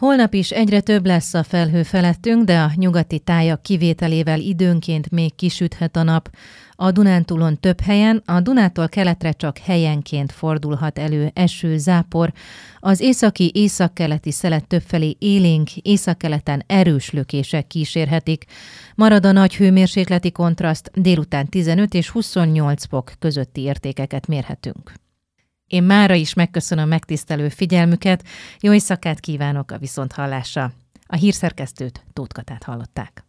Holnap is egyre több lesz a felhő felettünk, de a nyugati tájak kivételével időnként még kisüthet a nap. A Dunántúlon több helyen, a Dunától keletre csak helyenként fordulhat elő eső, zápor. Az északi-északkeleti szelet többfelé élénk, északkeleten erős lökések kísérhetik. Marad a nagy hőmérsékleti kontraszt, délután 15 és 28 fok közötti értékeket mérhetünk. Én mára is megköszönöm megtisztelő figyelmüket, jó éjszakát kívánok a viszonthallásra. A hírszerkesztőt, Tóth Katát hallották.